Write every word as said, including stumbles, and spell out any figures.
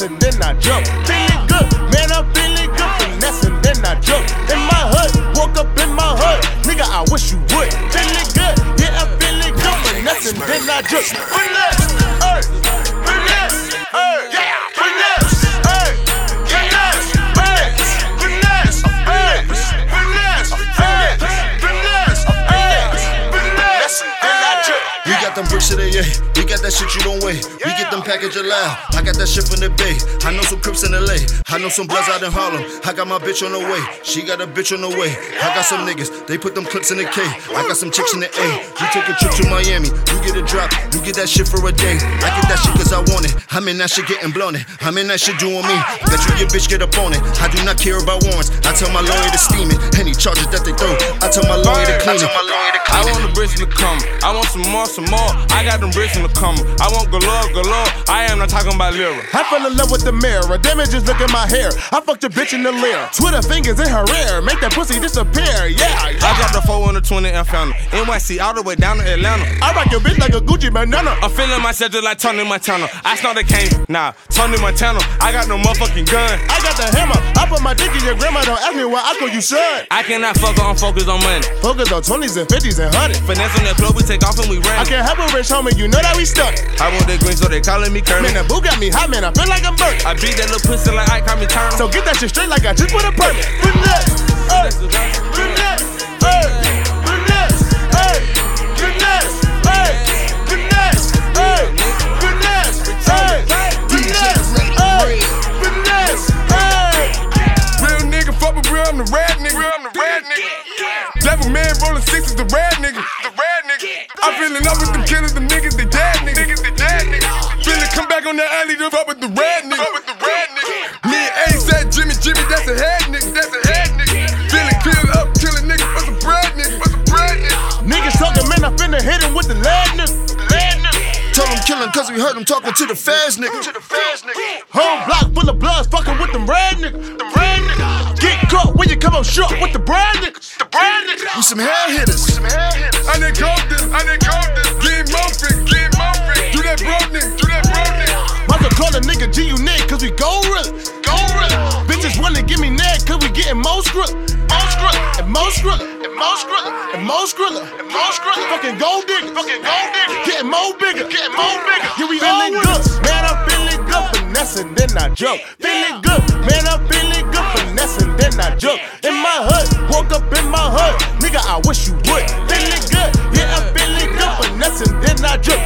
finessing, then I jump. Feeling good, man, I'm feeling good, finessing, then I jump. In my hood, woke up in my hood, nigga, I wish you would. Feeling good, yeah, I'm feeling good, finessing, then I jump. Finesse, hey, finesse, hey, yeah, finesse, hey, finesse, hey, finesse, hey, finesse, hey, finesse, hey, finesse, then I jump. We got them bricks of the yeah. We got that shit you don't weigh. We get them package loud. I got that shit from the Bay. I know some Crips in L A. I know some Bloods out in Harlem. I got my bitch on the way. She got a bitch on the way. I got some niggas. They put them clips in the K. I got some chicks in the A. You take a trip to Miami. You get a drop. You get that shit for a day. I get that shit cause I want it. I'm in that shit getting blown it. I'm in that shit doing me. Bet you your bitch get up on it. I do not care about warrants. I tell my lawyer to steam it. Any charges that they throw, I tell my lawyer to clean it. I want the bricks in the come. I want some more, some more. I got them bricks in the come. I want galore, galore. I am not talking about lira. I fell in love with the mirror. Damn it, just look at my hair. I fucked a bitch in the lair. Twitter fingers in her ear. Make that pussy disappear. Yeah, yeah. I dropped the four on the twenty and found her. N Y C all the way down to Atlanta. I rock your bitch like a Gucci banana. I'm feeling myself just like Tony Montana. I snort the cane. Nah, Tony Montana. I got no motherfucking gun. I got the hammer. I put my dick in your grandma. Don't ask me why I call you son. I cannot fuck her. I'm focused on money. Focus on twenties and fifties and hundreds. Finesse on that club, we take off and we run. I can't help a rich homie. You know that we stuck. I want that green, so they calling me Kermit. Man, the boo got me hot, man. I feel like I'm burnt. I beat that little pussy like I call me turn. So get that shit straight like I just put a permit. Finesse, hey, finesse, hey, finesse, hey, finesse, hey, finesse, hey, finesse, hey, finesse, hey, finesse, hey. Real nigga, fuck with real, I'm the rad nigga. Real, I'm the rad nigga. Level man rolling sixes, the rad nigga. The rad nigga. I'm feeling up with them killers, them niggas, they dead niggas. Niggas, they dead niggas. Feeling come back on that alley, to fuck with the rad nigga. Fuck with the rad nigga. Me and Ace said Jimmy, Jimmy, that's a head nigga. That's a head nigga. Feeling killed up, killing niggas for some bread nigga. For some bread nigga. Niggas talking, man, I finna hit him with the lead nigga. Lead nigga. Told him kill him cause we heard him talking to the fast nigga. To the fast nigga. Whole block full of bloods, fucking with them red niggas. Them red niggas. Get caught when you come up short with the brand niggas. The brand niggas. We some hair hitters. We some hair hitters. I done called this, I done called this. Get Murphy, get Murphy. Do that bro nigga, do that bro nigga. Must have called a nigga G Unit cause we go real. Go real. Bitches wanna give me neck cause we getting most skrilla. Most skrilla. And most skrilla. And most skrilla. And most skrilla. And most skrilla. Fucking gold digger. Fucking gold digger. Getting more bigger. Getting more bigger. Here we feeling good. Man, I'm feeling good. Finessing, then I jump. Feeling good. Man, I'm feeling good. Finessing, then I jump. In my hood. Woke up in my hood. Nigga, I wish you would. Feeling good. Yeah, I'm feeling good. Finessing, then I jump.